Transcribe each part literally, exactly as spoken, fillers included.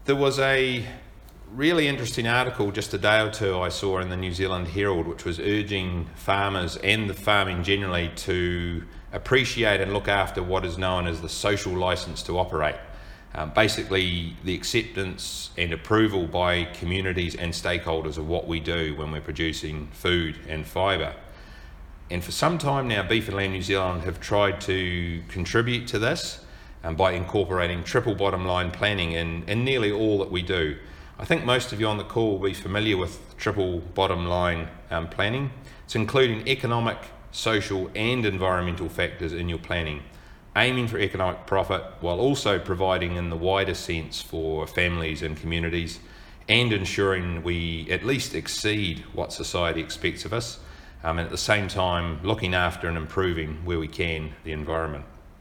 there was a really interesting article just a day or two I saw in the New Zealand Herald, which was urging farmers and the farming generally to appreciate and look after what is known as the social license to operate. Um, basically, the acceptance and approval by communities and stakeholders of what we do when we're producing food and fibre. And for some time now, Beef and Lamb New Zealand have tried to contribute to this um, by incorporating triple bottom line planning in, in nearly all that we do. I think most of you on the call will be familiar with triple bottom line um, planning. It's including economic, social and environmental factors in your planning, aiming for economic profit while also providing in the wider sense for families and communities, and ensuring we at least exceed what society expects of us, um, and at the same time looking after and improving where we can the environment.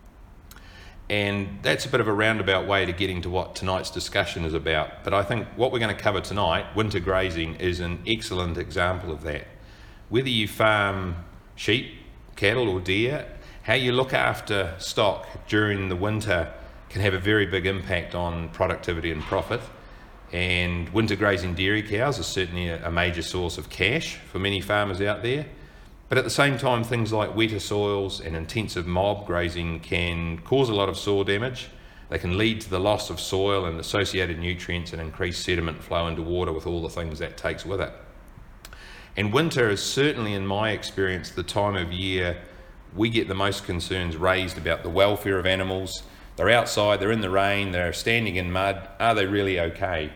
And that's a bit of a roundabout way to getting to what tonight's discussion is about, but I think what we're going to cover tonight, winter grazing, is an excellent example of that. Whether you farm sheep, cattle or deer, how you look after stock during the winter can have a very big impact on productivity and profit. And winter grazing dairy cows is certainly a major source of cash for many farmers out there. But at the same time, things like wetter soils and intensive mob grazing can cause a lot of soil damage. They can lead to the loss of soil and associated nutrients and increased sediment flow into water with all the things that takes with it. And winter is certainly, in my experience, the time of year we get the most concerns raised about the welfare of animals. They're outside, they're in the rain, they're standing in mud. Are they really okay?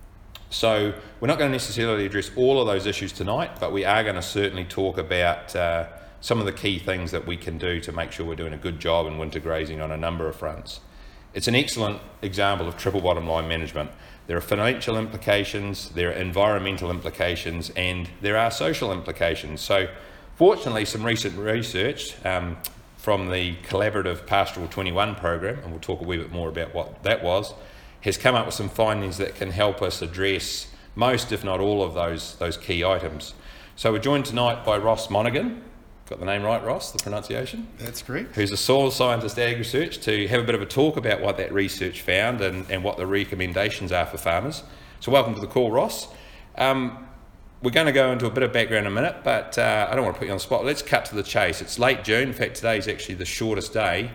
So we're not going to necessarily address all of those issues tonight, but we are going to certainly talk about uh, some of the key things that we can do to make sure we're doing a good job in winter grazing on a number of fronts. It's an excellent example of triple bottom line management. There are financial implications, there are environmental implications, and there are social implications. So fortunately, some recent research um, from the Collaborative Pastoral twenty-one program, and we'll talk a wee bit more about what that was, has come up with some findings that can help us address most, if not all, of those, those key items. So we're joined tonight by Ross Monaghan. Got the name right, Ross, the pronunciation? That's correct. Who's a soil scientist at AgResearch, to have a bit of a talk about what that research found and, and what the recommendations are for farmers. So welcome to the call, Ross. Um, we're going to go into a bit of background in a minute, but uh, I don't want to put you on the spot. Let's cut to the chase. It's late June. In fact, today is actually the shortest day.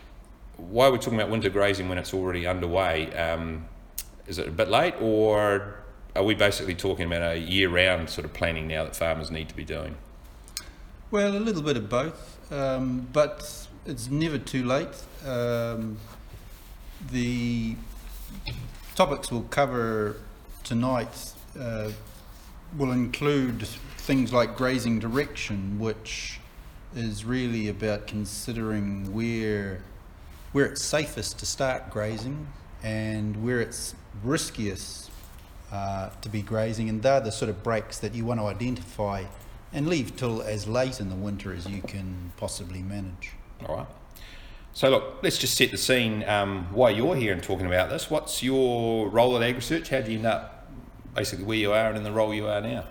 Why are we talking about winter grazing when it's already underway? Um, is it a bit late, or are we basically talking about a year-round sort of planning now that farmers need to be doing? Well, a little bit of both, um, but it's never too late. Um, the topics we'll cover tonight uh, will include things like grazing direction, which is really about considering where where it's safest to start grazing and where it's riskiest uh, to be grazing, and they're the sort of breaks that you want to identify and leave till as late in the winter as you can possibly manage. All right. So look, let's just set the scene. Um, why you're here and talking about this. What's your role at AgResearch? How do you end up basically where you are and in the role you are now?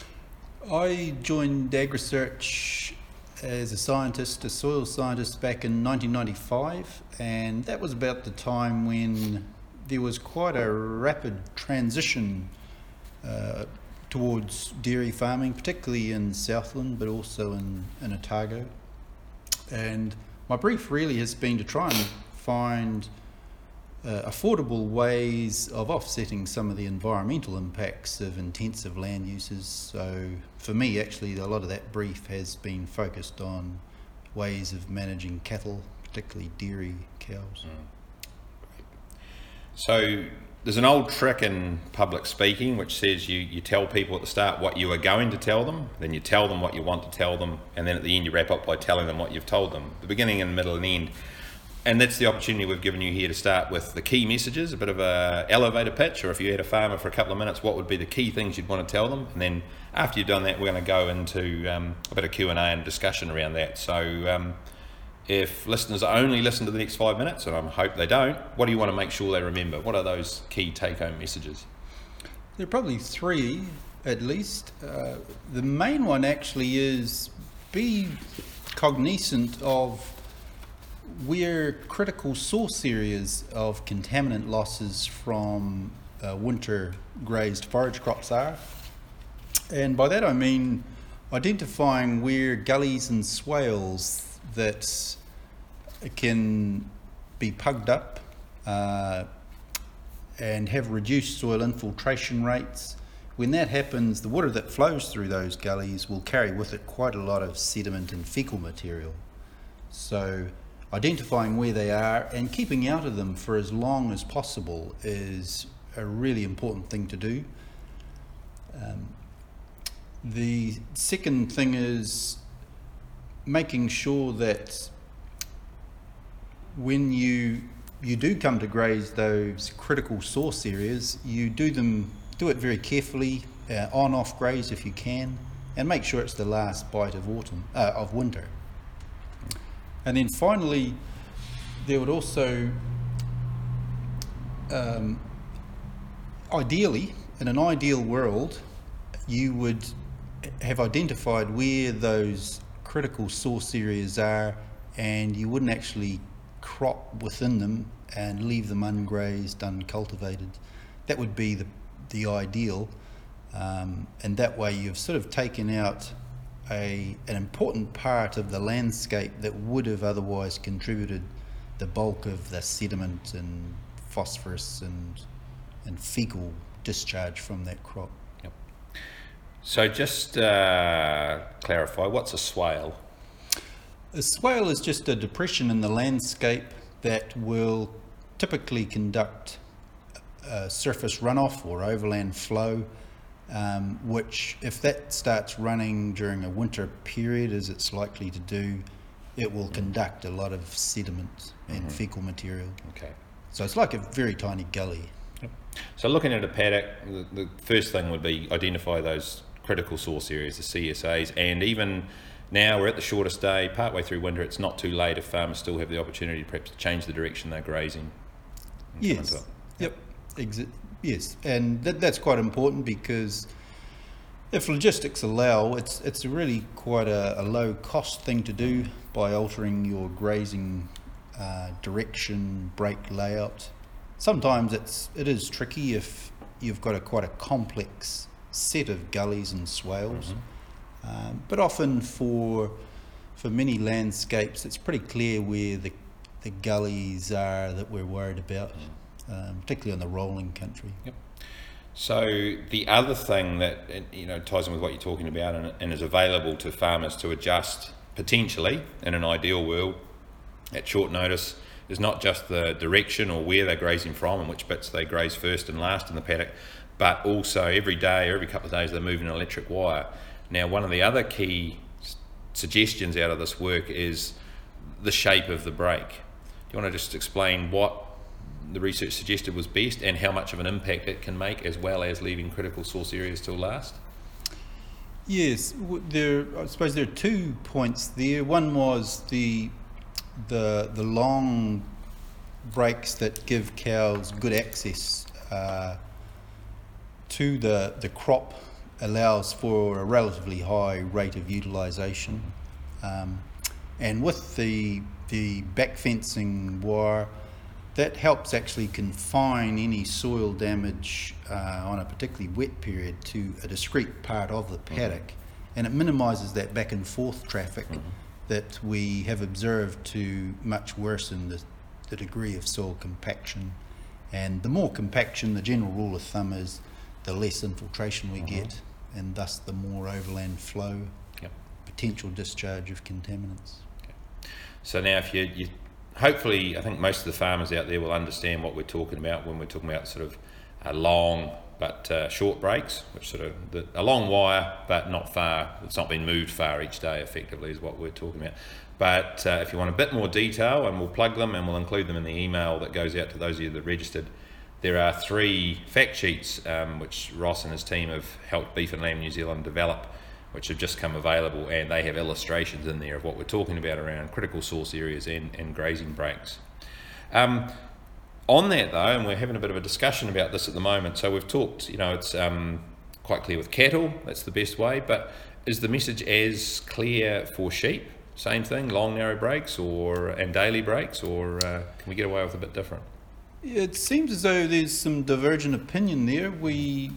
I joined AgResearch as a scientist, a soil scientist, back in nineteen ninety-five, and that was about the time when there was quite a rapid transition uh, towards dairy farming, particularly in Southland, but also in, in Otago. And my brief really has been to try and find uh, affordable ways of offsetting some of the environmental impacts of intensive land uses. So for me, actually, a lot of that brief has been focused on ways of managing cattle, particularly dairy cows. Mm. So there's an old trick in public speaking which says you, you tell people at the start what you are going to tell them, then you tell them what you want to tell them, and then at the end you wrap up by telling them what you've told them. The beginning and middle and end. And that's the opportunity we've given you here to start with the key messages, a bit of a elevator pitch, or if you had a farmer for a couple of minutes, what would be the key things you'd want to tell them? And then after you've done that, we're going to go into um, a bit of Q and A and discussion around that. So um, if listeners only listen to the next five minutes, and I hope they don't, what do you want to make sure they remember? What are those key take-home messages? There are probably three, at least. Uh, the main one actually is be cognizant of where critical source areas of contaminant losses from uh, winter grazed forage crops are. And by that I mean identifying where gullies and swales that can be pugged up uh, and have reduced soil infiltration rates. When that happens, the water that flows through those gullies will carry with it quite a lot of sediment and fecal material. So identifying where they are and keeping out of them for as long as possible is a really important thing to do. Um, the second thing is making sure that when you you do come to graze those critical source areas, you do them do it very carefully, uh, on off graze if you can, and make sure it's the last bite of autumn uh, of winter. And then finally, there would also um, ideally, in an ideal world, you would have identified where those critical source areas are, and you wouldn't actually crop within them and leave them ungrazed, uncultivated. That would be the, the ideal, um, and that way you've sort of taken out a, an important part of the landscape that would have otherwise contributed the bulk of the sediment and phosphorus and, and fecal discharge from that crop. Yep. So just uh, clarify, what's a swale? A swale is just a depression in the landscape that will typically conduct uh, surface runoff or overland flow, um, which if that starts running during a winter period, as it's likely to do, it will conduct a lot of sediment and mm-hmm. fecal material. Okay. So it's like a very tiny gully. Yep. So looking at a paddock, the, the first thing would be identify those critical source areas, the C S As, and even now we're at the shortest day, partway through winter, it's not too late if farmers still have the opportunity to perhaps change the direction they're grazing. Yes, yep, Exi- yes, and that, that's quite important because if logistics allow, it's it's really quite a, a low cost thing to do by altering your grazing uh, direction, break layout. Sometimes it's it is tricky if you've got a quite a complex set of gullies and swales. Mm-hmm. Um, but often for for many landscapes, it's pretty clear where the the gullies are that we're worried about, um, particularly on the rolling country. Yep. So the other thing that you know ties in with what you're talking about and, and is available to farmers to adjust potentially in an ideal world at short notice is not just the direction or where they're grazing from and which bits they graze first and last in the paddock, but also every day or every couple of days they're moving an electric wire. Now, one of the other key s- suggestions out of this work is the shape of the break. Do you want to just explain what the research suggested was best and how much of an impact it can make, as well as leaving critical source areas till last? Yes, w- there. I suppose there are two points there. One was the the the long breaks that give cows good access uh, to the the crop. Allows for a relatively high rate of utilisation, um, and with the the back fencing wire, that helps actually confine any soil damage uh, on a particularly wet period to a discrete part of the paddock, mm-hmm. and it minimises that back and forth traffic mm-hmm. that we have observed to much worsen the, the degree of soil compaction. And the more compaction, the general rule of thumb is the less infiltration we mm-hmm. get, and thus the more overland flow, yep. potential discharge of contaminants. Okay. So now if you, you, hopefully I think most of the farmers out there will understand what we're talking about when we're talking about sort of a long but uh, short breaks, which sort of, the, a long wire but not far, it's not been moved far each day effectively is what we're talking about. But uh, if you want a bit more detail, and we'll plug them and we'll include them in the email that goes out to those of you that are registered, there are three fact sheets um, which Ross and his team have helped Beef and Lamb New Zealand develop, which have just come available, and they have illustrations in there of what we're talking about around critical source areas and, and grazing breaks. Um, on that though, and we're having a bit of a discussion about this at the moment, so we've talked, you know, it's um, quite clear with cattle, that's the best way, but is the message as clear for sheep? Same thing, long narrow breaks or and daily breaks, or uh, can we get away with a bit different? It seems as though there's some divergent opinion there. We,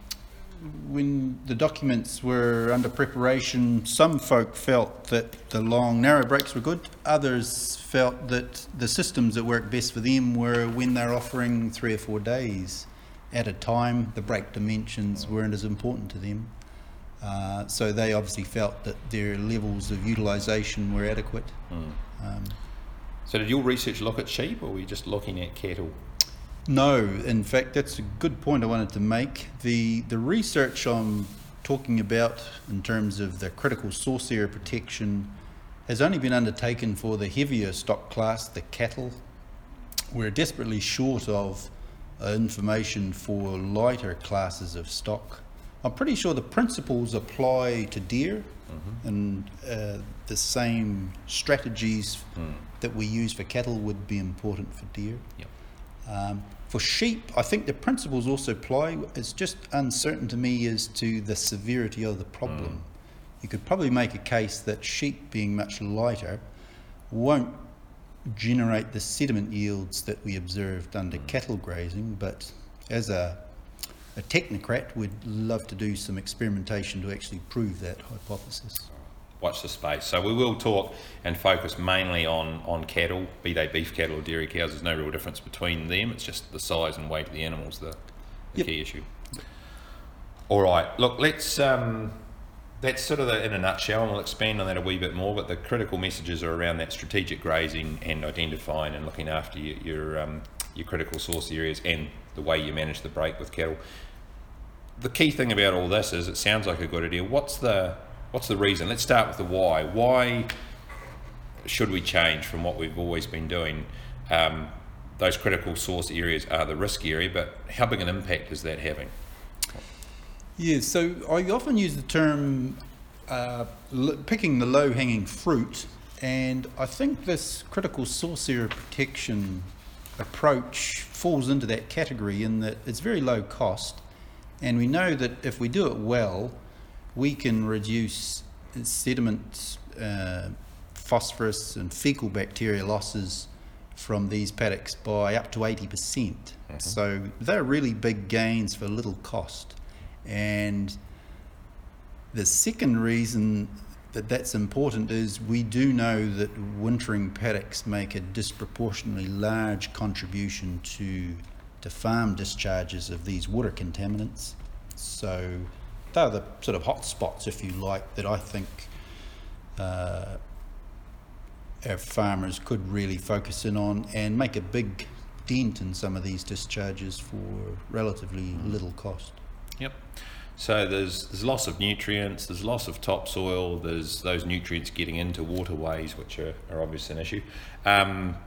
when the documents were under preparation, some folk felt that the long, narrow breaks were good. Others felt that the systems that worked best for them were when they're offering three or four days at a time. The break dimensions weren't as important to them. Uh, so they obviously felt that their levels of utilisation were adequate. Mm. Um, So did your research look at sheep, or were you just looking at cattle? No, in fact, that's a good point I wanted to make. The the research I'm talking about in terms of the critical source area protection has only been undertaken for the heavier stock class, the cattle. We're desperately short of uh, information for lighter classes of stock. I'm pretty sure the principles apply to deer, mm-hmm. and uh, the same strategies mm. that we use for cattle would be important for deer. Yep. Um, for sheep, I think the principles also apply. It's just uncertain to me as to the severity of the problem. Mm. You could probably make a case that sheep, being much lighter, won't generate the sediment yields that we observed under mm. cattle grazing, but as a, a technocrat, we'd love to do some experimentation to actually prove that hypothesis. Watch the space. So we will talk and focus mainly on, on cattle, be they beef cattle or dairy cows. There's no real difference between them. It's just the size and weight of the animals, the, the yep. key issue. All right. Look, let's, um, that's sort of the, in a nutshell, and we'll expand on that a wee bit more, but the critical messages are around that strategic grazing and identifying and looking after your, your, um, your critical source areas and the way you manage the break with cattle. The key thing about all this is it sounds like a good idea. What's the What's the reason? Let's start with the why. Why should we change from what we've always been doing? Um, those critical source areas are the risk area, but how big an impact is that having? Yeah, so I often use the term uh, l- picking the low-hanging fruit, and I think this critical source area protection approach falls into that category in that it's very low cost, and we know that if we do it well, we can reduce sediment, uh, phosphorus and fecal bacteria losses from these paddocks by up to eighty percent. Mm-hmm. So they're really big gains for little cost. And the second reason that that's important is we do know that wintering paddocks make a disproportionately large contribution to, to farm discharges of these water contaminants. So they're the sort of hot spots, if you like, that I think uh, our farmers could really focus in on and make a big dent in some of these discharges for relatively little cost. Yep. So there's there's loss of nutrients, there's loss of topsoil, there's those nutrients getting into waterways, which are, are obviously an issue. Um,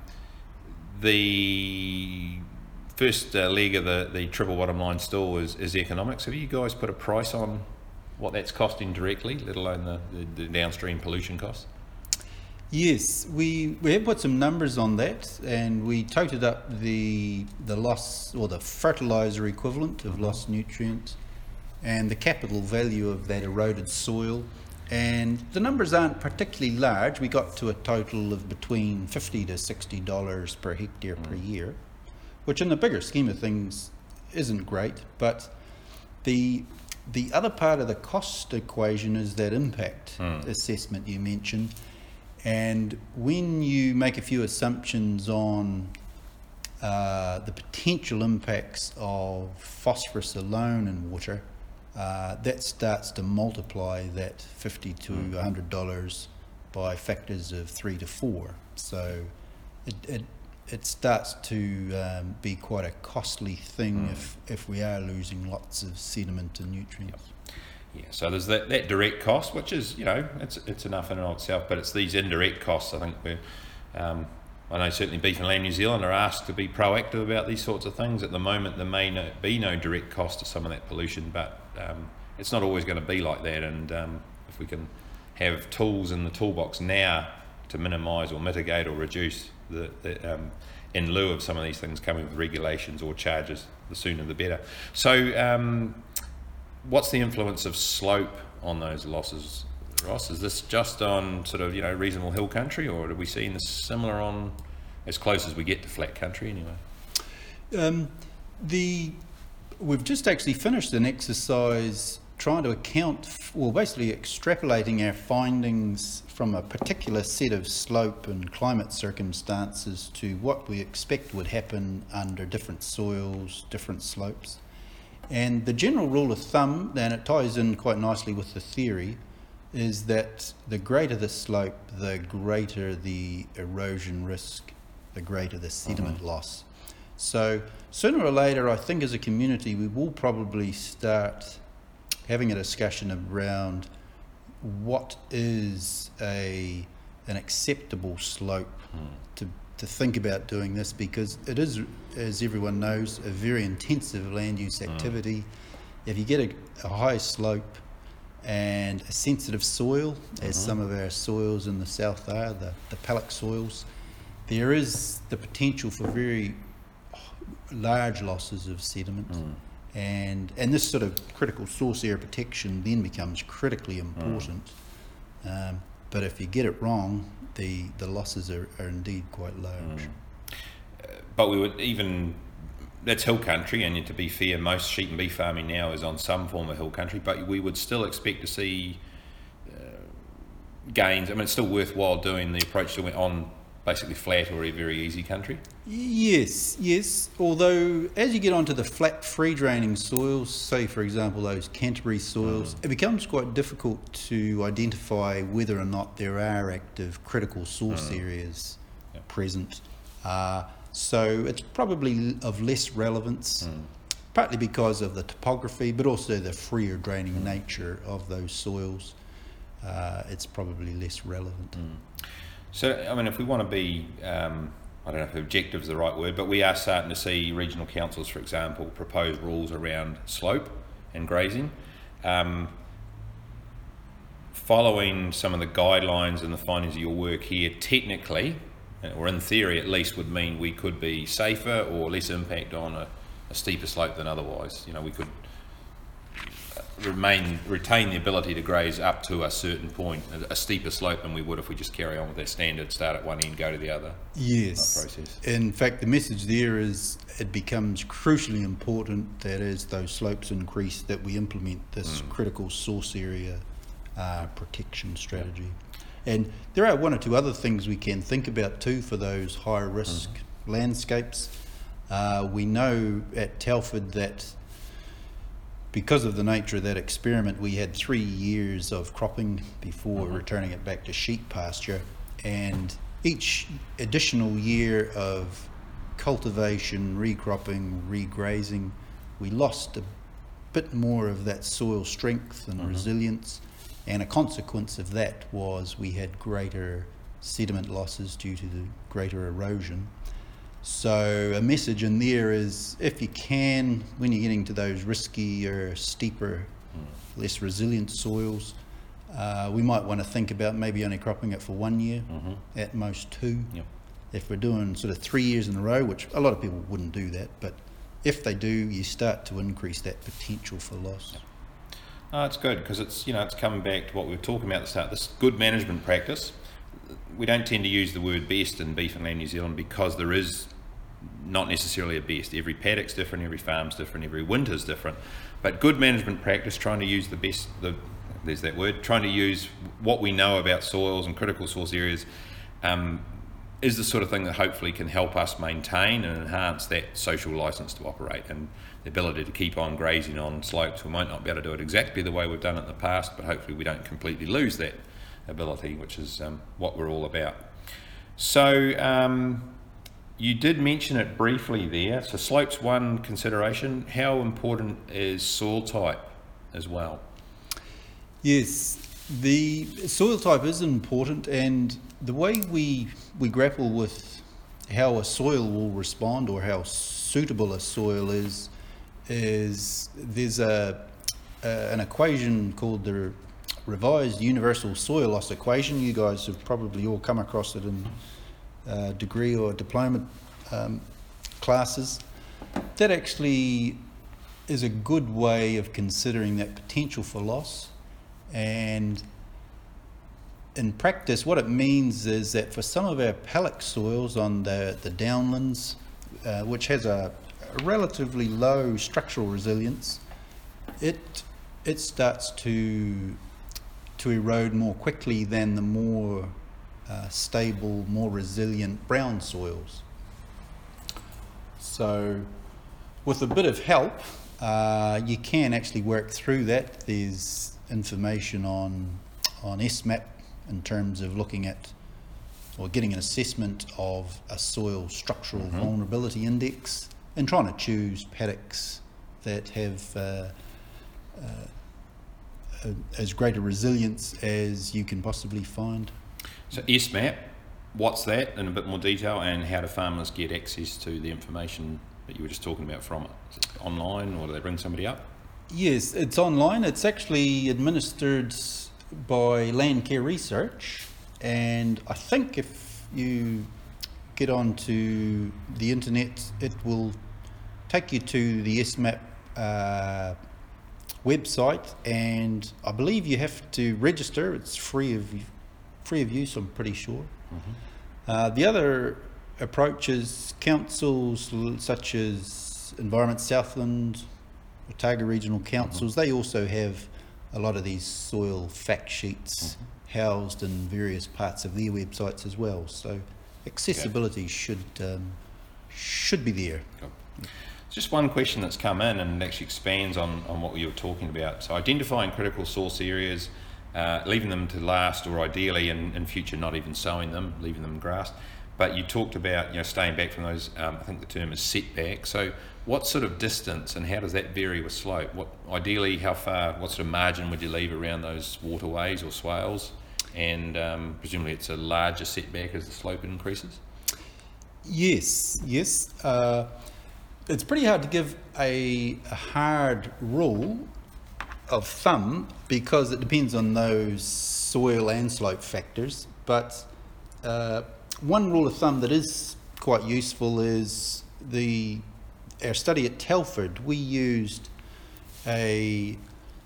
the first uh, leg of the, the triple bottom line stool is, is economics. Have you guys put a price on what that's costing directly, let alone the, the, the downstream pollution costs? Yes, we, we have put some numbers on that, and we totaled up the the loss or the fertiliser equivalent of lost nutrients and the capital value of that eroded soil. And the numbers aren't particularly large. We got to a total of between fifty to sixty dollars per hectare mm. per year, which in the bigger scheme of things isn't great, but the the other part of the cost equation is that impact mm. assessment you mentioned. And when you make a few assumptions on uh, the potential impacts of phosphorus alone in water, uh, that starts to multiply that fifty to mm. one hundred dollars by factors of three to four. So it, it it starts to um, be quite a costly thing mm. if, if we are losing lots of sediment and nutrients. Yep. Yeah, so there's that, that direct cost, which is, you know, it's it's enough in and of itself, but it's these indirect costs, I think, where um, I know certainly Beef and Lamb New Zealand are asked to be proactive about these sorts of things. At the moment, there may no, be no direct cost to some of that pollution, but um, it's not always going to be like that, and um, if we can have tools in the toolbox now to minimise or mitigate or reduce the, the um, in lieu of some of these things coming with regulations or charges, the sooner the better. So um, what's the influence of slope on those losses, Ross? Is this just on sort of, you know, reasonable hill country, or are we seeing this similar on as close as we get to flat country anyway? Um, the we've just actually finished an exercise trying to account, f- well, basically extrapolating our findings from a particular set of slope and climate circumstances to what we expect would happen under different soils, different slopes. And the general rule of thumb, and it ties in quite nicely with the theory, is that the greater the slope, the greater the erosion risk, the greater the sediment Mm-hmm. loss. So sooner or later, I think as a community, we will probably start having a discussion around what is a an acceptable slope Mm. to, to think about doing this, because it is, as everyone knows, a very intensive land use activity. If you get a, a high slope and a sensitive soil, as Mhm. some of our soils in the south are, the, the palic soils, there is the potential for very large losses of sediment. Mm. And, and this sort of critical source area protection then becomes critically important. Um, but if you get it wrong, the, the losses are, are indeed quite large. Mm. But we would even, that's hill country, and to be fair, most sheep and beef farming now is on some form of hill country, but we would still expect to see uh, gains. I mean, it's still worthwhile doing the approach to on basically flat or a very easy country. Yes, yes. Although as you get onto the flat free draining soils, say for example those Canterbury soils, Mm. it becomes quite difficult to identify whether or not there are active critical source Mm. areas Yep. present. Uh, so it's probably of less relevance, Mm. partly because of the topography, but also the freer draining nature of those soils. Uh, it's probably less relevant. Mm. So, I mean, if we want to be, um, I don't know if objective is the right word, but we are starting to see regional councils, for example, propose rules around slope and grazing. Um, following some of the guidelines and the findings of your work here, technically, or in theory at least, would mean we could be safer or less impact on a, a steeper slope than otherwise. You know, we could remain retain the ability to graze up to a certain point, a, a steeper slope than we would if we just carry on with that standard, start at one end, go to the other. Yes. Process. In fact, the message there is it becomes crucially important that as those slopes increase, that we implement this Mm. critical source area uh, protection strategy. And there are one or two other things we can think about too for those high risk Mm. landscapes. Uh, we know at Telford that because of the nature of that experiment, we had three years of cropping before Mhm. returning it back to sheep pasture, and each additional year of cultivation, recropping, regrazing, we lost a bit more of that soil strength and Mhm. resilience, and a consequence of that was we had greater sediment losses due to the greater erosion. So a message in there is, if you can, when you're getting to those riskier, steeper, Mm. less resilient soils, uh, we might want to think about maybe only cropping it for one year, Mhm. at most two. Yep. If we're doing sort of three years in a row, which a lot of people wouldn't do that, but if they do, you start to increase that potential for loss. Oh, it's good because it's, you know, it's coming back to what we were talking about at the start. This good management practice. We don't tend to use the word best in beef and land New Zealand because there is not necessarily a best. Every paddock's different, every farm's different, every winter's different. But good management practice, trying to use the best, the, there's that word, trying to use what we know about soils and critical source areas, um, is the sort of thing that hopefully can help us maintain and enhance that social license to operate and the ability to keep on grazing on slopes. We might not be able to do it exactly the way we've done it in the past, but hopefully we don't completely lose that ability, which is um, what we're all about. So um, you did mention it briefly there. So slope's one consideration. How important is soil type as well? Yes, the soil type is important, and the way we we grapple with how a soil will respond or how suitable a soil is is there's a, a an equation called the Revised Universal Soil Loss Equation. You guys have probably all come across it in uh, degree or diploma um, classes. That actually is a good way of considering that potential for loss. And in practice, what it means is that for some of our palic soils on the, the downlands, uh, which has a, a relatively low structural resilience, it it starts to to erode more quickly than the more uh, stable, more resilient brown soils. So with a bit of help, uh, you can actually work through that. There's information on on S MAP in terms of looking at or getting an assessment of a soil structural mm-hmm. vulnerability index and trying to choose paddocks that have uh, uh, a, as great a resilience as you can possibly find. So S MAP, what's that in a bit more detail, and how do farmers get access to the information that you were just talking about from it? Is it online, or do they bring somebody up? Yes, it's online. It's actually administered by Landcare Research, and I think if you get onto the internet, it will take you to the S MAP uh, website, and I believe you have to register. It's free of free of use, I'm pretty sure. Mm-hmm. Uh, the other approach is councils such as Environment Southland, Otago Regional Councils. Mm-hmm. They also have a lot of these soil fact sheets mm-hmm. housed in various parts of their websites as well. So accessibility okay. should um, should be there. Cool. Just one question that's come in and actually expands on, on what you were talking about. So identifying critical source areas, uh, leaving them to last, or ideally in, in future not even sowing them, leaving them grassed. But you talked about, you know, staying back from those, um, I think the term is setback. So what sort of distance and how does that vary with slope? What ideally, how far, what sort of margin would you leave around those waterways or swales? And um, presumably it's a larger setback as the slope increases? Yes, yes. Uh, it's pretty hard to give a, a hard rule of thumb because it depends on those soil and slope factors. But uh, one rule of thumb that is quite useful is the our study at Telford. We used a,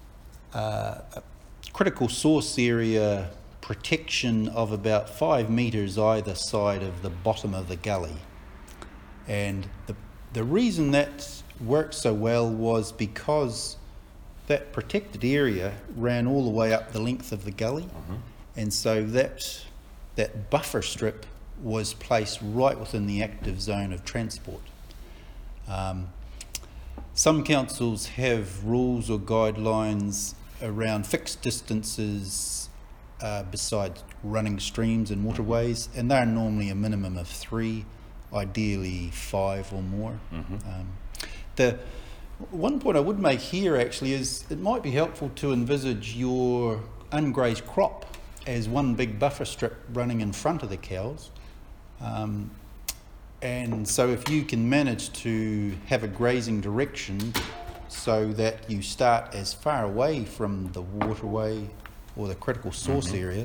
uh, a critical source area protection of about five metres either side of the bottom of the gully, and the the reason that worked so well was because that protected area ran all the way up the length of the gully, mm-hmm. and so that that buffer strip was placed right within the active zone of transport. Um, some councils have rules or guidelines around fixed distances uh, beside running streams and waterways, and they're normally a minimum of three, ideally five or more. Mm-hmm. Um, the one point I would make here actually is it might be helpful to envisage your ungrazed crop as one big buffer strip running in front of the cows. Um, and so if you can manage to have a grazing direction so that you start as far away from the waterway or the critical source mm-hmm. area,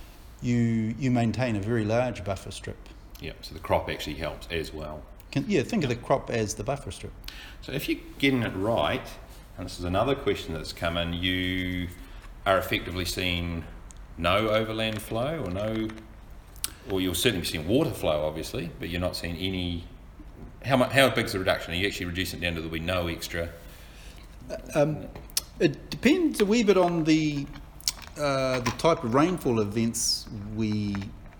you you maintain a very large buffer strip. Yeah, so the crop actually helps as well. Can, yeah, think of the crop as the buffer strip. So if you're getting it right, and this is another question that's come in, you are effectively seeing no overland flow or no, or you're certainly seeing water flow obviously, but you're not seeing any, how much, how big is the reduction? Are you actually reducing it down to there'll be no extra? Um, it depends a wee bit on the uh, the type of rainfall events we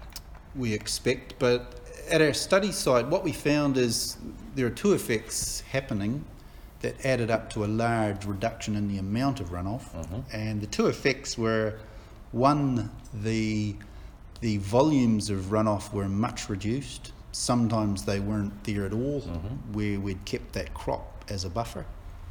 we expect, but at our study site what we found is there are two effects happening that added up to a large reduction in the amount of runoff. Mm-hmm. And the two effects were, one, the the volumes of runoff were much reduced. Sometimes they weren't there at all, mm-hmm. where we'd kept that crop as a buffer.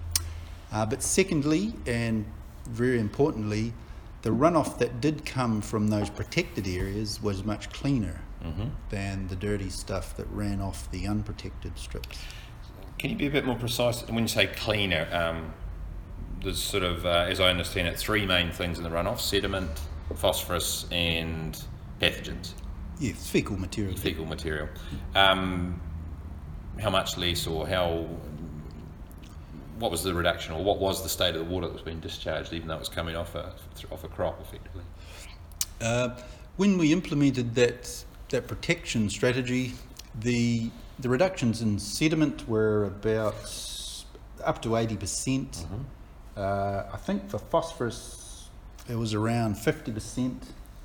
Uh, but secondly, and very importantly, the runoff that did come from those protected areas was much cleaner mm-hmm. than the dirty stuff that ran off the unprotected strips. Can you be a bit more precise when you say cleaner? Um, there's sort of, uh, as I understand it, three main things in the runoff: sediment, phosphorus, and pathogens. Yes, fecal material. Fecal material. Um, how much less, or how? What was the reduction, or what was the state of the water that was being discharged, even though it was coming off a off a crop, effectively? Uh, when we implemented that that protection strategy, The the reductions in sediment were about up to eighty percent. Mm-hmm. Uh, I think for phosphorus it was around fifty percent.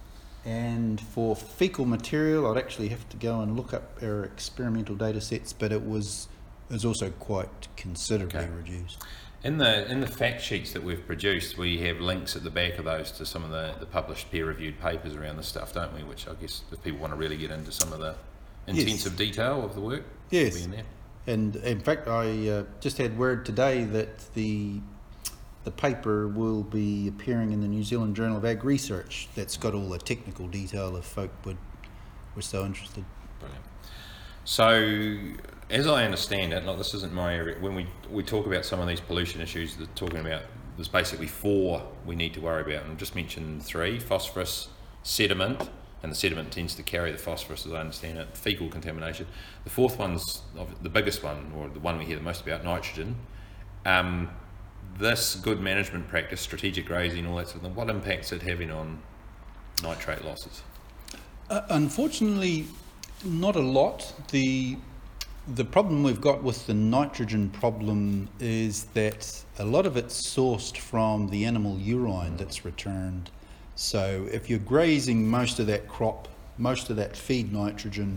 And for fecal material, I'd actually have to go and look up our experimental data sets, but it was it was also quite considerably Okay. reduced. In the in the fact sheets that we've produced, we have links at the back of those to some of the, the published peer-reviewed papers around this stuff, don't we? Which I guess if people want to really get into some of the intensive detail of the work, Yes. it'll be in there. And in fact, I uh, just had word today that the the paper will be appearing in the New Zealand Journal of Ag Research. That's got all the technical detail if folk would were so interested. Brilliant. So, as I understand it, like this isn't my area, when we, we talk about some of these pollution issues, they're talking about, there's basically four we need to worry about, and I've just mentioned three: phosphorus, sediment, and the sediment tends to carry the phosphorus as I understand it, fecal contamination. The fourth one's the biggest one, or the one we hear the most about, nitrogen. Um, this good management practice, strategic grazing, all that sort of thing, what impact's it having on nitrate losses? Uh, unfortunately, not a lot. The the problem we've got with the nitrogen problem is that a lot of it's sourced from the animal urine that's returned. So if you're grazing most of that crop, most of that feed nitrogen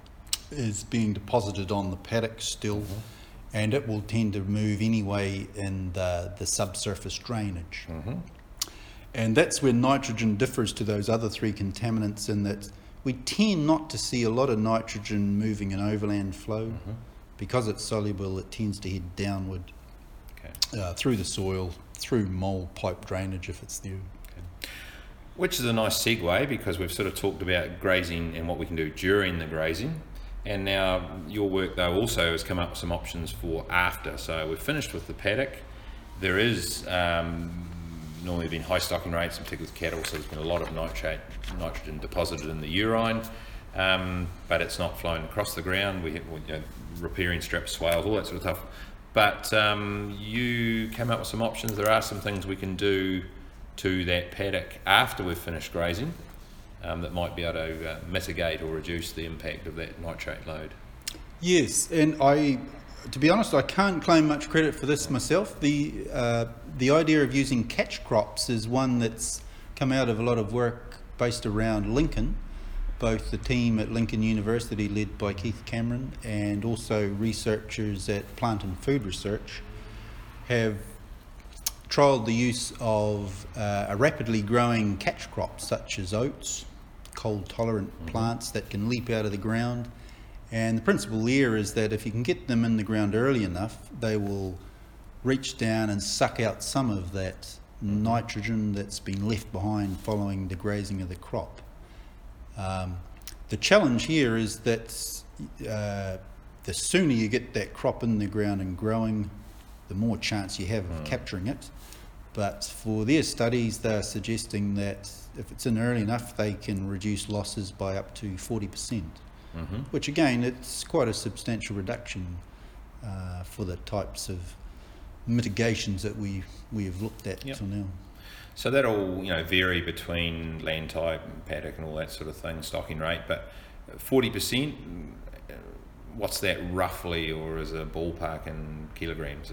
is being deposited on the paddock still, mm-hmm. and it will tend to move anyway in the, the subsurface drainage. Mm-hmm. And that's where nitrogen differs to those other three contaminants, in that we tend not to see a lot of nitrogen moving in overland flow. Mm-hmm. Because it's soluble, it tends to head downward, okay. uh, through the soil, through mole pipe drainage if it's there. Okay. Which is a nice segue, because we've sort of talked about grazing and what we can do during the grazing. And now your work though also has come up with some options for after. So we've finished with the paddock. There is um, normally been high stocking rates, in particular with cattle, so there's been a lot of nitrate, nitrogen deposited in the urine, um, but it's not flowing across the ground. We have, you know, repairing strips, swales, all that sort of stuff. But um, you came up with some options. There are some things we can do to that paddock after we've finished grazing um, that might be able to uh, mitigate or reduce the impact of that nitrate load. Yes, and I, to be honest, I can't claim much credit for this myself. The uh, the idea of using catch crops is one that's come out of a lot of work based around Lincoln. Both the team at Lincoln University, led by Keith Cameron, and also researchers at Plant and Food Research, have trialled the use of uh, a rapidly growing catch crop such as oats, cold tolerant mm-hmm. plants that can leap out of the ground. And the principle there is that if you can get them in the ground early enough, they will reach down and suck out some of that mm-hmm. nitrogen that's been left behind following the grazing of the crop. Um, the challenge here is that uh, the sooner you get that crop in the ground and growing, the more chance you have of mm. capturing it. But for their studies, they're suggesting that if it's in early enough, they can reduce losses by up to forty percent, mm-hmm. which again, it's quite a substantial reduction uh, for the types of mitigations that we, we have looked at yep. till now. So that'll, you know, vary between land type and paddock and all that sort of thing, stocking rate, but forty percent, what's that roughly, or as a ballpark in kilograms of?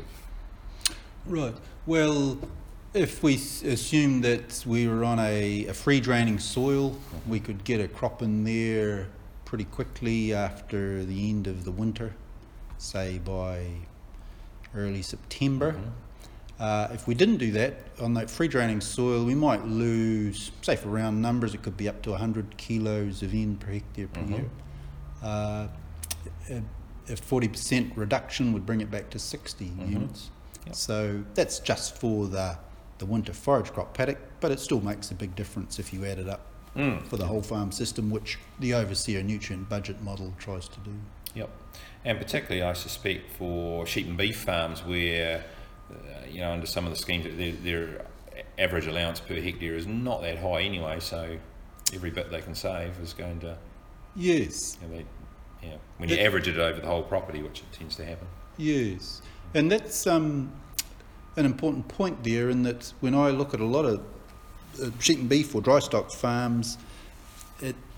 Right. Well, if we assume that we were on a, a free draining soil, mm-hmm. we could get a crop in there pretty quickly after the end of the winter, say by early September. Mm-hmm. Uh, if we didn't do that, on that free draining soil, we might lose, say for round numbers, it could be up to one hundred kilos of N per hectare per mm-hmm. year. Uh, a forty percent reduction would bring it back to sixty mm-hmm. units. Yep. So that's just for the, the winter forage crop paddock, but it still makes a big difference if you add it up mm. for the whole farm system, which the Overseer Nutrient Budget model tries to do. Yep. And particularly, I suspect, for sheep and beef farms where Uh, you know, under some of the schemes, their, their average allowance per hectare is not that high anyway, so every bit they can save is going to... Yes. You know, they, yeah, when you that, average it over the whole property, which it tends to happen. Yes. And that's um, an important point there, in that when I look at a lot of uh, sheep and beef or dry stock farms, it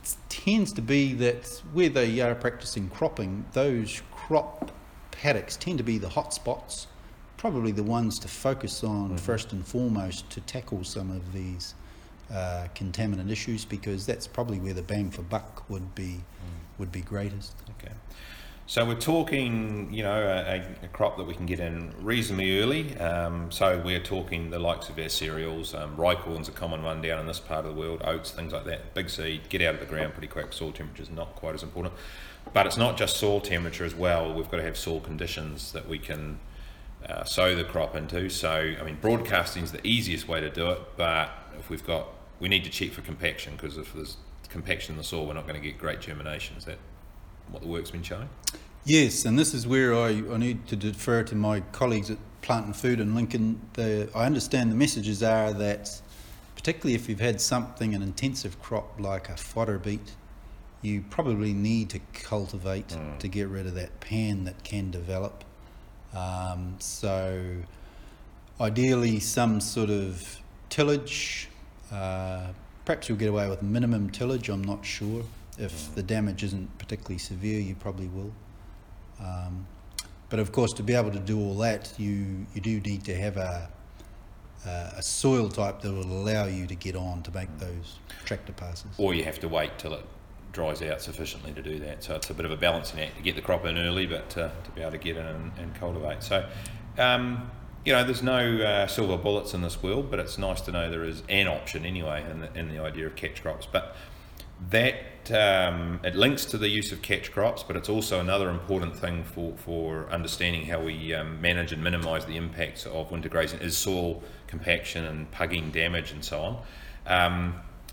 tends to be that where they are practicing cropping, those crop paddocks tend to be the hot spots, probably the ones to focus on mm. first and foremost to tackle some of these uh, contaminant issues, because that's probably where the bang for buck would be mm. would be greatest. Okay. So we're talking, you know, a, a crop that we can get in reasonably early. Um, so we're talking the likes of our cereals. Um, rye corn's a common one down in this part of the world. Oats, things like that. Big seed, get out of the ground pretty quick. Soil temperature is not quite as important. But it's not just soil temperature as well. We've got to have soil conditions that we can uh, sow the crop into. So, I mean, broadcasting is the easiest way to do it. But if we've got, we need to check for compaction, because if there's compaction in the soil, we're not going to get great germination. Is that what the work's been showing? Yes, and this is where I, I need to defer to my colleagues at Plant and Food in Lincoln. The, I understand the messages are that, particularly if you've had something, an intensive crop like a fodder beet, you probably need to cultivate mm. to get rid of that pan that can develop. Um, so ideally some sort of tillage, uh, perhaps you'll get away with minimum tillage, I'm not sure. If the damage isn't particularly severe, you probably will. Um, but of course, to be able to do all that, you, you do need to have a, a, a soil type that will allow you to get on to make those tractor passes. Or you have to wait till it dries out sufficiently to do that. So it's a bit of a balancing act to get the crop in early, but uh, to be able to get in and, and cultivate. So, um, you know, there's no uh, silver bullets in this world, but it's nice to know there is an option anyway in the, in the idea of catch crops. But that um, it links to the use of catch crops, but it's also another important thing for, for understanding how we um, manage and minimise the impacts of winter grazing is soil compaction and pugging damage and so on. Um,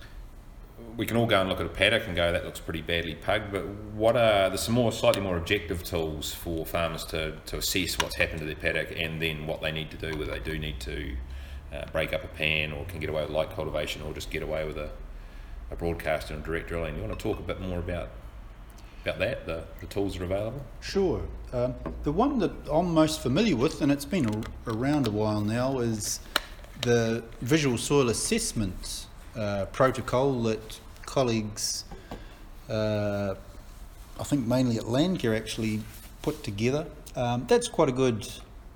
we can all go and look at a paddock and go, that looks pretty badly pugged, but what are there's some more slightly more objective tools for farmers to, to assess what's happened to their paddock, and then what they need to do, whether they do need to uh, break up a pan or can get away with light cultivation or just get away with a a broadcaster and direct drilling. You want to talk a bit more about about that, the, the tools that are available? Sure. Um, the one that I'm most familiar with, and it's been a, around a while now, is the visual soil assessment uh, protocol that colleagues, uh, I think mainly at Landcare, actually put together. Um, that's quite a good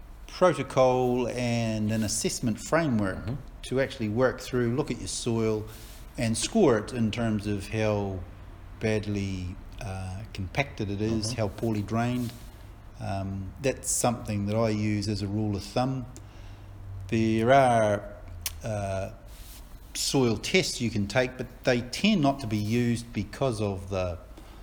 protocol and an assessment framework mm-hmm. to actually work through, look at your soil, and score it in terms of how badly uh, compacted it is, mm-hmm. how poorly drained. Um, that's something that I use as a rule of thumb. There are uh, soil tests you can take, but they tend not to be used because of the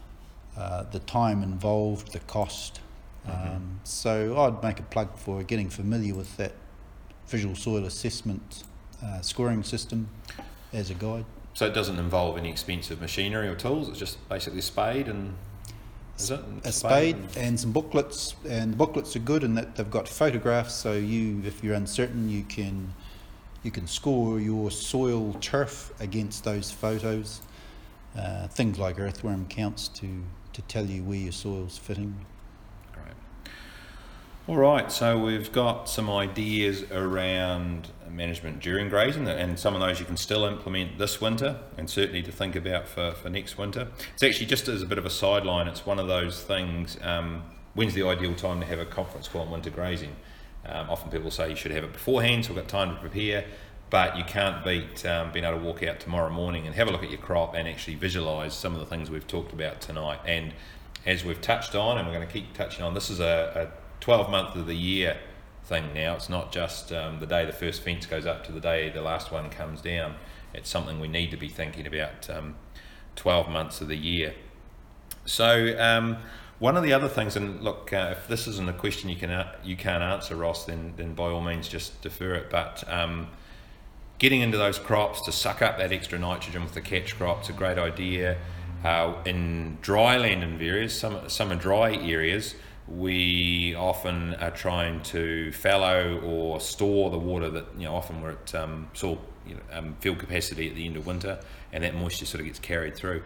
uh, the time involved, the cost. Mm-hmm. Um, so I'd make a plug for getting familiar with that visual soil assessment uh, scoring system as a guide. So it doesn't involve any expensive machinery or tools, it's just basically a spade and is it? A spade and, and some booklets, and the booklets are good in that they've got photographs, so you, if you're uncertain, you can you can score your soil turf against those photos. Uh, things like earthworm counts to, to tell you where your soil's fitting. Great. All right, so we've got some ideas around management during grazing, and some of those you can still implement this winter and certainly to think about for, for next winter. It's actually, just as a bit of a sideline, it's one of those things, um, when's the ideal time to have a conference call on winter grazing? Um, often people say you should have it beforehand, so we've got time to prepare, but you can't beat um, being able to walk out tomorrow morning and have a look at your crop and actually visualise some of the things we've talked about tonight. And as we've touched on, and we're going to keep touching on, this is a, a twelve month of the year thing now. It's not just um, the day the first fence goes up to the day the last one comes down. It's something we need to be thinking about um, twelve months of the year. So um, one of the other things, and look, uh, if this isn't a question you can uh, you can't answer, Ross, then then by all means just defer it. But um, getting into those crops to suck up that extra nitrogen with the catch crops, a great idea. Uh, in dry land and areas, some some are dry areas, we often are trying to fallow or store the water that, you know, often we're at um, soil, you know, um, field capacity at the end of winter, and that moisture sort of gets carried through.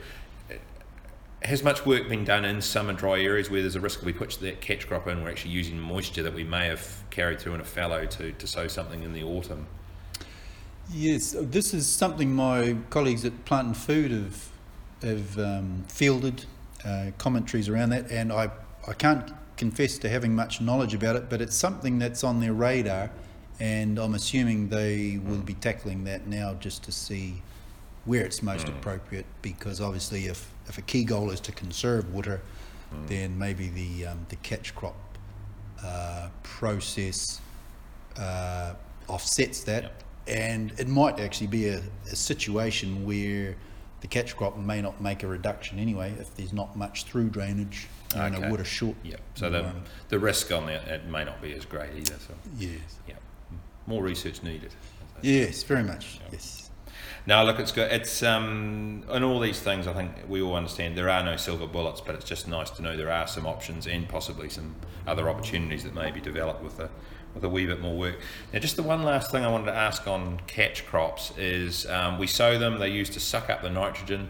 Has much work been done in summer dry areas where there's a risk if we put that catch crop in, we're actually using moisture that we may have carried through in a fallow to, to sow something in the autumn? Yes, this is something my colleagues at Plant and Food have have um, fielded uh, commentaries around that, and I, I can't confess to having much knowledge about it, but it's something that's on their radar, and I'm assuming they will be tackling that now just to see where it's most mm. appropriate, because obviously if, if a key goal is to conserve water, mm. then maybe the, um, the catch crop uh, process uh, offsets that. Yep. And it might actually be a, a situation where the catch crop may not make a reduction anyway if there's not much through drainage and okay. a water short. Yeah. So the the risk on that it may not be as great either. So yes. Yeah. More research needed. Yes, very much. Yeah. Yes. No, look, it's good. It's um, and all these things. I think we all understand there are no silver bullets, but it's just nice to know there are some options and possibly some other opportunities that may be developed with a with a wee bit more work. Now, just the one last thing I wanted to ask on catch crops is um, we sow them. They used to suck up the nitrogen.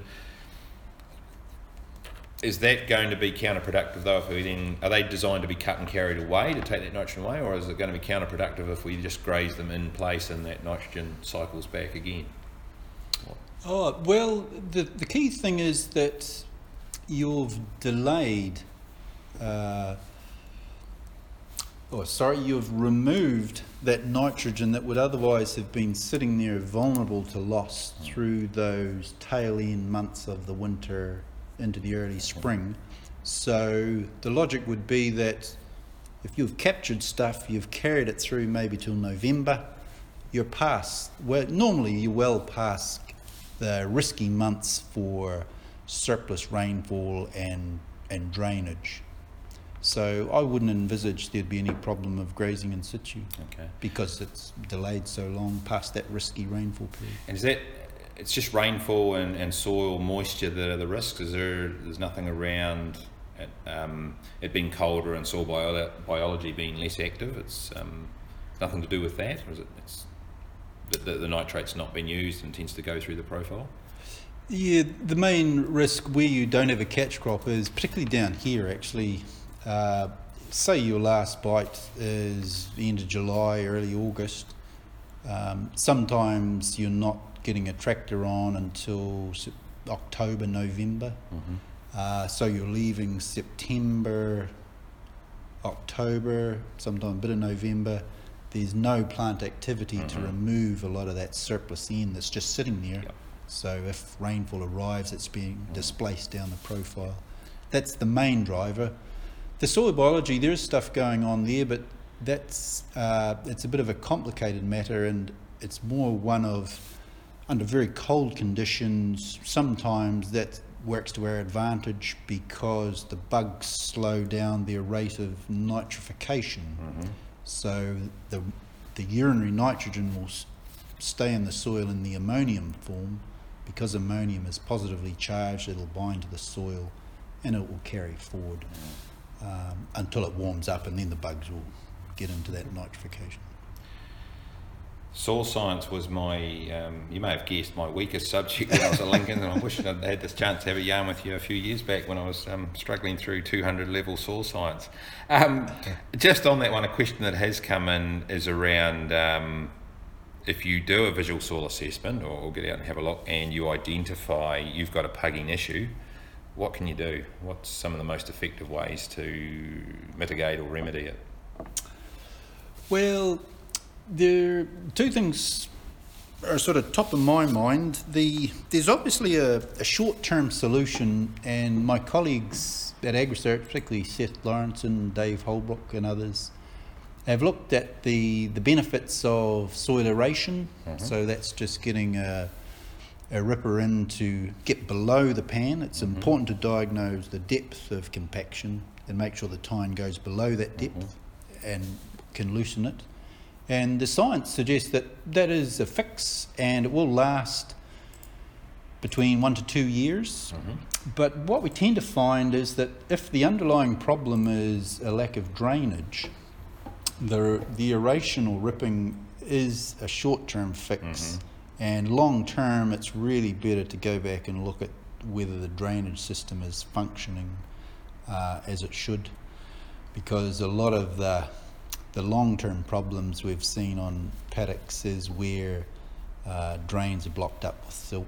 Is that going to be counterproductive though? If we then are they designed to be cut and carried away to take that nitrogen away, or is it going to be counterproductive if we just graze them in place and that nitrogen cycles back again? Oh, well, the, the key thing is that you've delayed, uh, oh, sorry, you've removed that nitrogen that would otherwise have been sitting there vulnerable to loss through those tail end months of the winter into the early spring. So the logic would be that if you've captured stuff, you've carried it through maybe till November, you're past, well, normally you're well past the risky months for surplus rainfall and and drainage. So I wouldn't envisage there'd be any problem of grazing in situ. Okay. Because it's delayed so long past that risky rainfall period. And is that, it's just rainfall and, and soil moisture that are the risks? Is there, there's nothing around it, um, it being colder and soil bio- biology being less active? It's um, nothing to do with that, or is it? It's, that the, the nitrate's not been used and tends to go through the profile? Yeah, the main risk where you don't have a catch crop is particularly down here actually. Uh, say your last bite is the end of July, early August. Um, sometimes you're not getting a tractor on until October, November. Mm-hmm. Uh, so you're leaving September, October, sometime a bit of November. There's no plant activity mm-hmm. to remove a lot of that surplus N that's just sitting there. Yep. So if rainfall arrives, it's being mm-hmm. displaced down the profile. That's the main driver. The soil biology, there is stuff going on there, but that's uh, it's a bit of a complicated matter, and it's more one of, under very cold conditions, sometimes that works to our advantage because the bugs slow down their rate of nitrification. Mm-hmm. So the the urinary nitrogen will s- stay in the soil in the ammonium form. Because ammonium is positively charged, it'll bind to the soil and it will carry forward um, until it warms up, and then the bugs will get into that nitrification. Soil science was my, um, you may have guessed, my weakest subject when I was at Lincoln, and I wish I'd had this chance to have a yarn with you a few years back when I was um, struggling through two hundred level soil science. Um, just on that one, a question that has come in is around um, if you do a visual soil assessment or, or get out and have a look and you identify you've got a pugging issue, what can you do? What's some of the most effective ways to mitigate or remedy it? Well, there two things are sort of top of my mind. The there's obviously a, a short-term solution, and my colleagues at AgResearch, particularly Seth Lawrence and Dave Holbrook and others, have looked at the, the benefits of soil aeration. Mm-hmm. So that's just getting a, a ripper in to get below the pan. It's mm-hmm. important to diagnose the depth of compaction and make sure the tine goes below that depth mm-hmm. and can loosen it. And the science suggests that that is a fix and it will last between one to two years. Mm-hmm. But what we tend to find is that if the underlying problem is a lack of drainage, the, the aeration or ripping is a short-term fix. Mm-hmm. And long-term, it's really better to go back and look at whether the drainage system is functioning uh, as it should, because a lot of the the long-term problems we've seen on paddocks is where uh, drains are blocked up with silt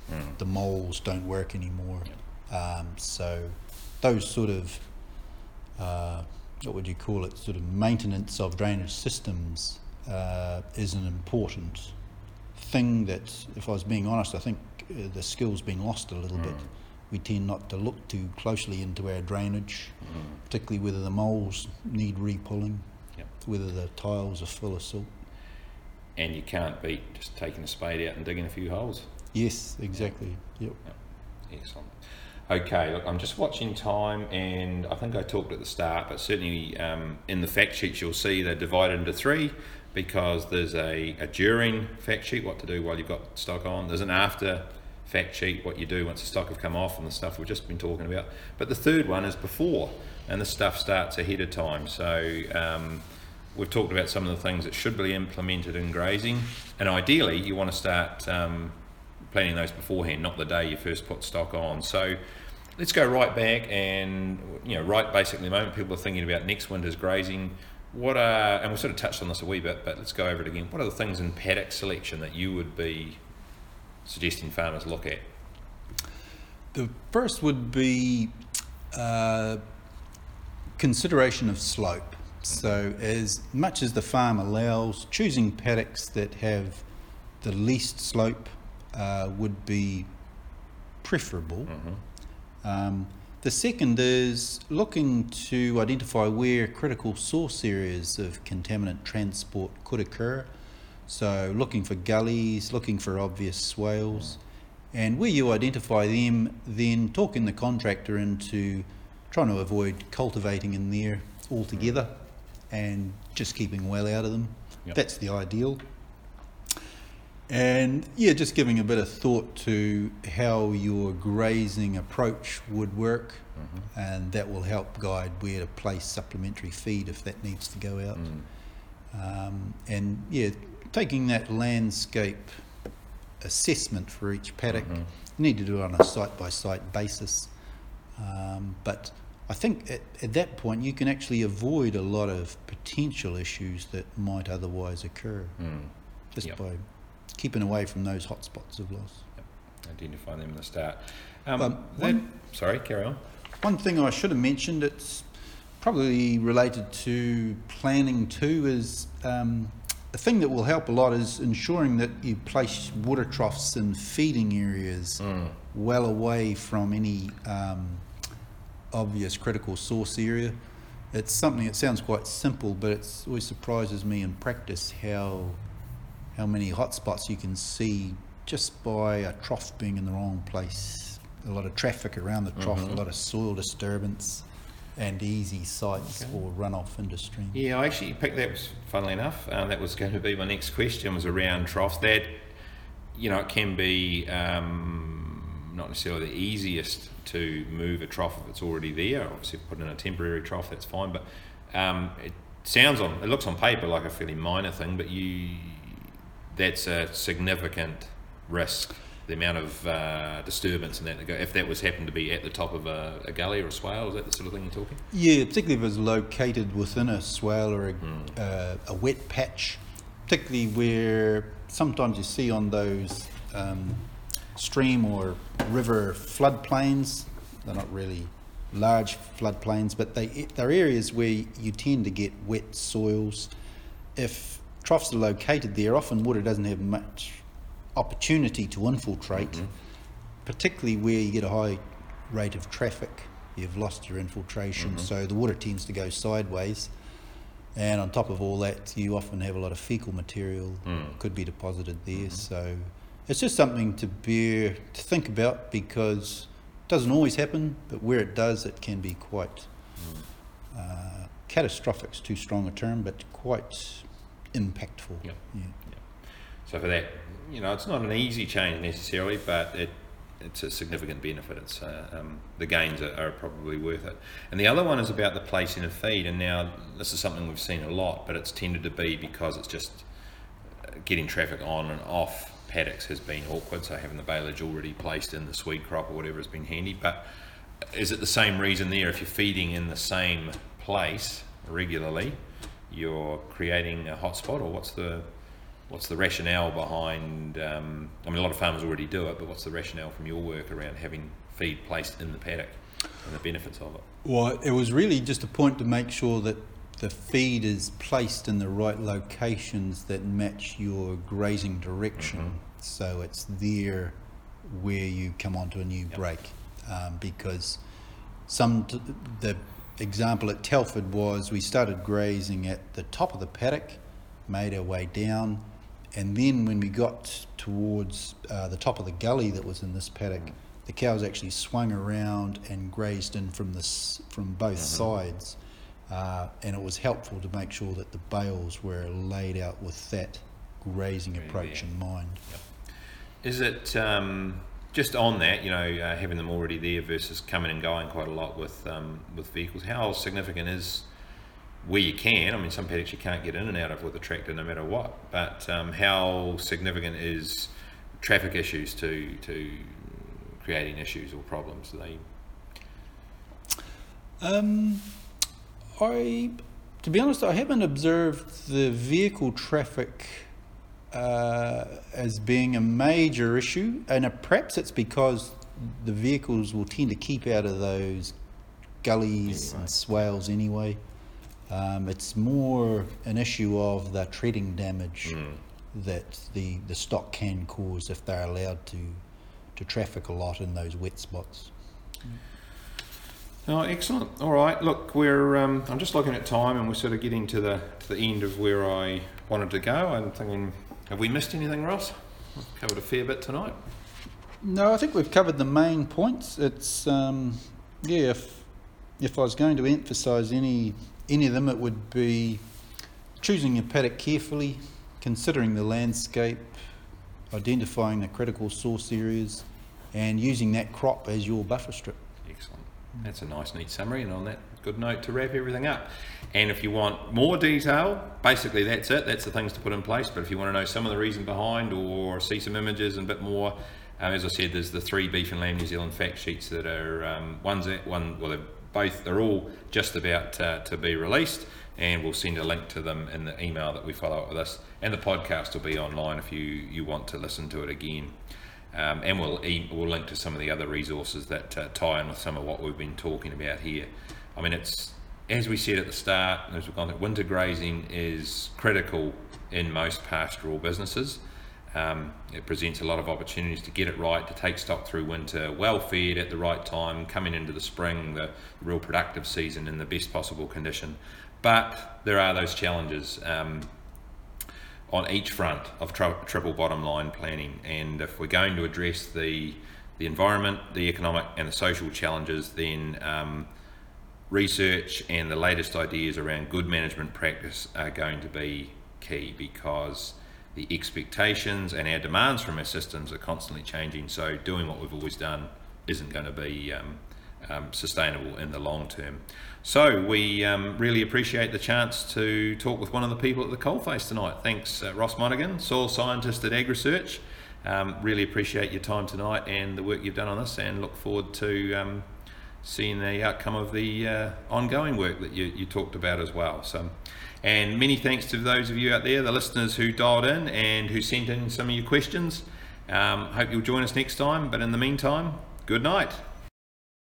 Mm. the moles don't work anymore. Um, so those sort of, uh, what would you call it, sort of maintenance of drainage systems uh, is an important thing that, if I was being honest, I think uh, the skill's been lost a little Mm. bit. We tend not to look too closely into our drainage, Mm. particularly whether the moles need re-pulling, Yep. whether the tiles are full of silt. And you can't beat just taking a spade out and digging a few holes. Yes, exactly. Yep. Excellent. Okay, look, I'm just watching time, and I think I talked at the start, but certainly um, in the fact sheets you'll see they're divided into three, because there's a, a during fact sheet, what to do while you've got stock on. There's an after fact sheet, what you do once the stock have come off, and the stuff we've just been talking about. But the third one is before, and the stuff starts ahead of time. So um, we've talked about some of the things that should be implemented in grazing, and ideally you want to start um, planning those beforehand, not the day you first put stock on. So let's go right back, and you know, right basically the moment people are thinking about next winter's grazing, what are, and we sort of touched on this a wee bit, but let's go over it again. What are the things in paddock selection that you would be suggesting farmers look at? The first would be uh, consideration of slope. So as much as the farm allows, choosing paddocks that have the least slope uh, would be preferable. Mm-hmm. Um, the second is looking to identify where critical source areas of contaminant transport could occur. So looking for gullies, looking for obvious swales, and where you identify them, then talking the contractor into trying to avoid cultivating in there altogether and just keeping well out of them. Yep. That's the ideal. And yeah, just giving a bit of thought to how your grazing approach would work, Mm-hmm. and that will help guide where to place supplementary feed if that needs to go out. Mm. Um, and yeah, taking that landscape assessment for each paddock, Mhm. you need to do it on a site-by-site basis. Um, but I think at, at that point you can actually avoid a lot of potential issues that might otherwise occur, Mm. just Yep. by keeping away from those hotspots of loss. Identify them in the start. Um, Um, that, one- sorry, carry on. One thing I should have mentioned, it's probably related to planning too, is um, the thing that will help a lot is ensuring that you place water troughs in feeding areas Mm. well away from any um, obvious critical source area. It's something that sounds quite simple, but it always surprises me in practice how how many hotspots you can see just by a trough being in the wrong place. A lot of traffic around the trough, Mhm. a lot of soil disturbance, and easy sites Okay. for runoff into stream. Yeah, I actually picked that, was funnily enough, um, that was going to be my next question, was around troughs. That, you know, it can be um, not necessarily the easiest to move a trough if it's already there. Obviously, if you put in a temporary trough, that's fine, but um, it sounds on, it looks on paper like a fairly minor thing, but you, that's a significant risk. The amount of uh, disturbance and that, that go, if that was happened to be at the top of a, a gully or a swale, is that the sort of thing you're talking? Yeah, particularly if it's located within a swale or a, Mm. uh, a wet patch, particularly where sometimes you see on those um, stream or river floodplains, they're not really large floodplains, but they, they're areas where you tend to get wet soils. If troughs are located there, often water doesn't have much opportunity to infiltrate, Mhm. particularly where you get a high rate of traffic. You've lost your infiltration, Mhm. so the water tends to go sideways, and on top of all that you often have a lot of fecal material Mm. could be deposited there. Mhm. So it's just something to bear to think about, because it doesn't always happen, but where it does it can be quite Mm. uh, catastrophic is too strong a term, but quite impactful. Yep. Yeah. So for that, you know, it's not an easy change necessarily, but it it's a significant benefit. It's uh, um, the gains are, are probably worth it. And the other one is about the placing of feed. And now this is something we've seen a lot, but it's tended to be because it's just uh, getting traffic on and off paddocks has been awkward. So having the baleage already placed in the swede crop or whatever has been handy. But is it the same reason there? If you're feeding in the same place regularly, you're creating a hotspot, or what's the what's the rationale behind, um, I mean a lot of farmers already do it, but what's the rationale from your work around having feed placed in the paddock and the benefits of it? Well, it was really just a point to make sure that the feed is placed in the right locations that match your grazing direction. Mm-hmm. So it's there where you come onto a new yep. break. Um, because some t- the example at Telford was we started grazing at the top of the paddock, made our way down, and then when we got towards uh, the top of the gully that was in this paddock, the cows actually swung around and grazed in from this from both mm-hmm. sides, uh, and it was helpful to make sure that the bales were laid out with that grazing really approach there. in mind. Yep. Is it um, just on that, you know, uh, having them already there versus coming and going quite a lot with um, with vehicles? How significant is, where you can, I mean some paddocks you can't get in and out of with a tractor no matter what, but um, how significant is traffic issues to to creating issues or problems? Are they? Um, I, to be honest, I haven't observed the vehicle traffic uh, as being a major issue, and uh, perhaps it's because the vehicles will tend to keep out of those gullies anyway. and swales anyway. Um, it's more an issue of the treading damage mm. that the, the stock can cause if they're allowed to to traffic a lot in those wet spots. Oh, excellent. All right. Look, we're. Um, I'm just looking at time, and we're sort of getting to the to the end of where I wanted to go. I'm thinking, have we missed anything, Ross? We've covered a fair bit tonight. No, I think we've covered the main points. It's um, yeah. If if I was going to emphasise any any of them, it would be choosing your paddock carefully, considering the landscape, identifying the critical source areas, and using that crop as your buffer strip. Excellent. That's a nice, neat summary, and on that good note to wrap everything up. And if you want more detail, basically that's it. That's the things to put in place. But if you want to know some of the reason behind or see some images and a bit more, um, as I said, there's the three Beef and Lamb New Zealand fact sheets that are um, one's at one. Well, they're both. They're all just about uh, to be released. And we'll send a link to them in the email that we follow up with this, and the podcast will be online if you you want to listen to it again, um, and we'll e- we'll link to some of the other resources that uh, tie in with some of what we've been talking about here. I mean, it's, as we said at the start, as we've gone through, winter grazing is critical in most pastoral businesses. Um, it presents a lot of opportunities to get it right, to take stock through winter, well fed at the right time, coming into the spring, the real productive season in the best possible condition. But there are those challenges um, on each front of tri- triple bottom line planning, and if we're going to address the the environment, the economic and the social challenges, then um, research and the latest ideas around good management practice are going to be key, because the expectations and our demands from our systems are constantly changing. So doing what we've always done isn't going to be um, um, sustainable in the long term. So we um, really appreciate the chance to talk with one of the people at the coalface tonight. Thanks, uh, Ross Monaghan, soil scientist at AgResearch. Um, really appreciate your time tonight and the work you've done on this, and look forward to um, seeing the outcome of the uh, ongoing work that you, you talked about as well. So, and many thanks to those of you out there, the listeners who dialed in and who sent in some of your questions. Um, hope you'll join us next time, but in the meantime, good night.